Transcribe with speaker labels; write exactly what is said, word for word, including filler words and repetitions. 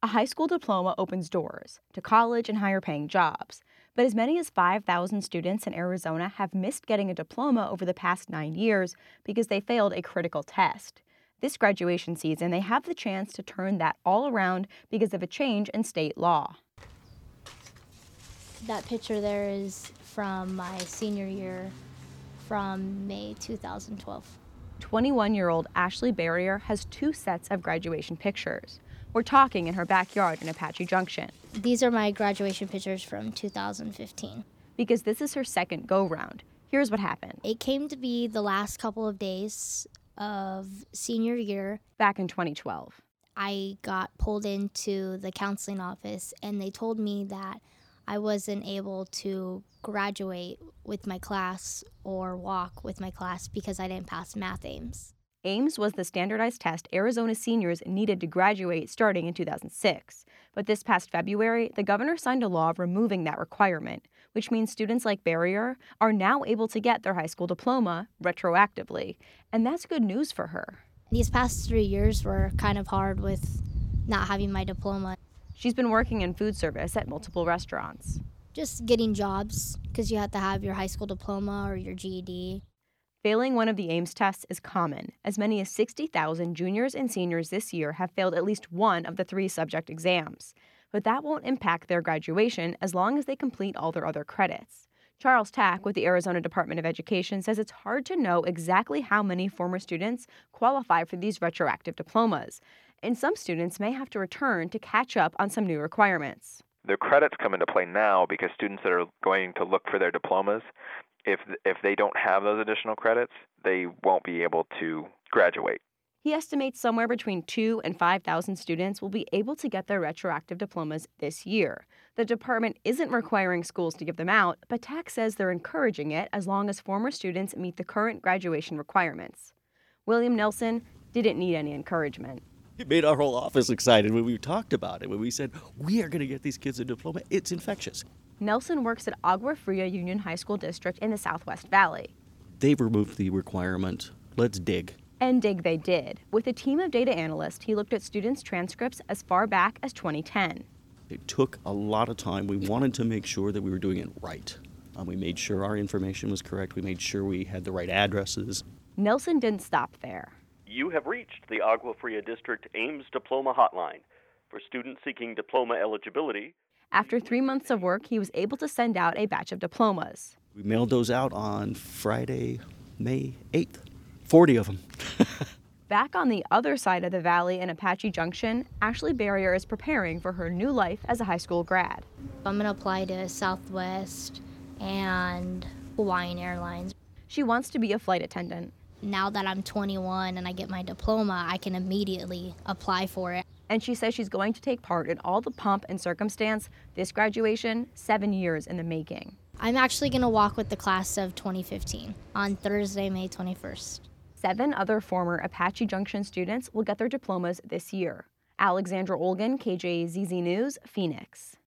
Speaker 1: A high school diploma opens doors to college and higher paying jobs, but as many as five thousand students in Arizona have missed getting a diploma over the past nine years because they failed a critical test. This graduation season, they have the chance to turn that all around because of a change in state law.
Speaker 2: That picture there is from my senior year from May two thousand twelve.
Speaker 1: twenty-one-year-old Ashley Barrier has two sets of graduation pictures. We're talking in her backyard in Apache Junction.
Speaker 2: These are my graduation pictures from two thousand fifteen.
Speaker 1: Because this is her second go-round. Here's what happened.
Speaker 2: It came to be the last couple of days of senior year.
Speaker 1: Back in twenty twelve.
Speaker 2: I got pulled into the counseling office and they told me that I wasn't able to graduate with my class or walk with my class because I didn't pass math aims.
Speaker 1: AIMS was the standardized test Arizona seniors needed to graduate starting in two thousand six. But this past February, the governor signed a law removing that requirement, which means students like Barrier are now able to get their high school diploma retroactively. And that's good news for her.
Speaker 2: These past three years were kind of hard with not having my diploma.
Speaker 1: She's been working in food service at multiple restaurants.
Speaker 2: Just getting jobs because you have to have your high school diploma or your G E D.
Speaker 1: Failing one of the AIMS tests is common. As many as sixty thousand juniors and seniors this year have failed at least one of the three subject exams. But that won't impact their graduation as long as they complete all their other credits. Charles Tack with the Arizona Department of Education says it's hard to know exactly how many former students qualify for these retroactive diplomas, and some students may have to return to catch up on some new requirements.
Speaker 3: The credits come into play now because students that are going to look for their diplomas, if if they don't have those additional credits, they won't be able to graduate.
Speaker 1: He estimates somewhere between two and five thousand students will be able to get their retroactive diplomas this year. The department isn't requiring schools to give them out, but Tack says they're encouraging it as long as former students meet the current graduation requirements. William Nelson didn't need any encouragement.
Speaker 4: It made our whole office excited when we talked about it, when we said, we are going to get these kids a diploma. It's infectious.
Speaker 1: Nelson works at Agua Fria Union High School District in the Southwest Valley.
Speaker 4: They've removed the requirement. Let's dig.
Speaker 1: And dig they did. With a team of data analysts, he looked at students' transcripts as far back as twenty ten.
Speaker 4: It took a lot of time. We wanted to make sure that we were doing it right. Um, we made sure our information was correct. We made sure we had the right addresses.
Speaker 1: Nelson didn't stop there.
Speaker 5: You have reached the Agua Fria District AIMS Diploma Hotline. For students seeking diploma eligibility,
Speaker 1: after three months of work, he was able to send out a batch of diplomas.
Speaker 4: We mailed those out on Friday, May eighth. forty of them.
Speaker 1: Back on the other side of the valley in Apache Junction, Ashley Barrier is preparing for her new life as a high school grad.
Speaker 2: I'm going to apply to Southwest and Hawaiian Airlines.
Speaker 1: She wants to be a flight attendant.
Speaker 2: Now that I'm twenty-one and I get my diploma, I can immediately apply for it.
Speaker 1: And she says she's going to take part in all the pomp and circumstance. This graduation, seven years in the making.
Speaker 2: I'm actually going to walk with the class of twenty fifteen on Thursday, May twenty-first.
Speaker 1: Seven other former Apache Junction students will get their diplomas this year. Alexandra Olgan, K J Z Z News, Phoenix.